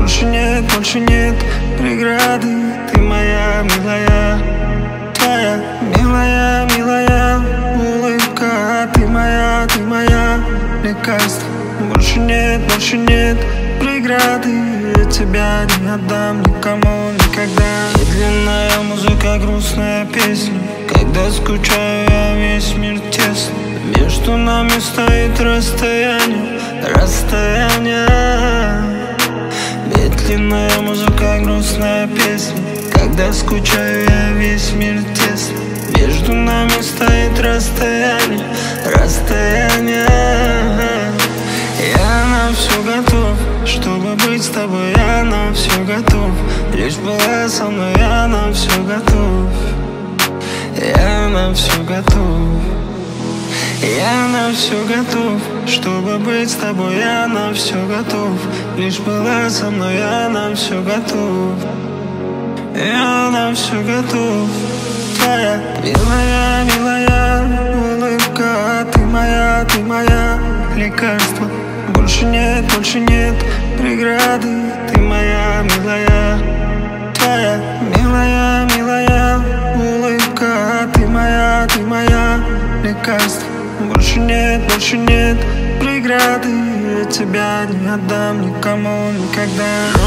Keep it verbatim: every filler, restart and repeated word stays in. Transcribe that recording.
Больше нет, больше нет преграды. Ты моя, милая, твоя, милая, милая улыбка. Ты моя, ты моя лекарство. Больше нет, больше нет преграды. Я тебя не отдам никому никогда. Медленная музыка, грустная песня. Когда скучаю я, весь мир тесно. Между нами стоит расстояние, расстояние. Медленная музыка, грустная песня. Когда скучаю я, весь мир тесно. Между нами стоит расстояние, расстояние. Я на все готов, чтобы быть с тобой. Я на все готов, лишь была со мной. Я на все готов, я на все готов. Я на все готов, чтобы быть с тобой. Я на все готов, лишь была со мной. Я на все готов, я на все готов. Твоя, милая, милая улыбка. Ты моя, ты моя лекарство. Больше нет, больше нет преграды. Ты моя, милая, твоя, милая, милая улыбка. Ты моя, ты моя лекарство. Больше нет, больше нет преграды. Я тебя не отдам никому никогда.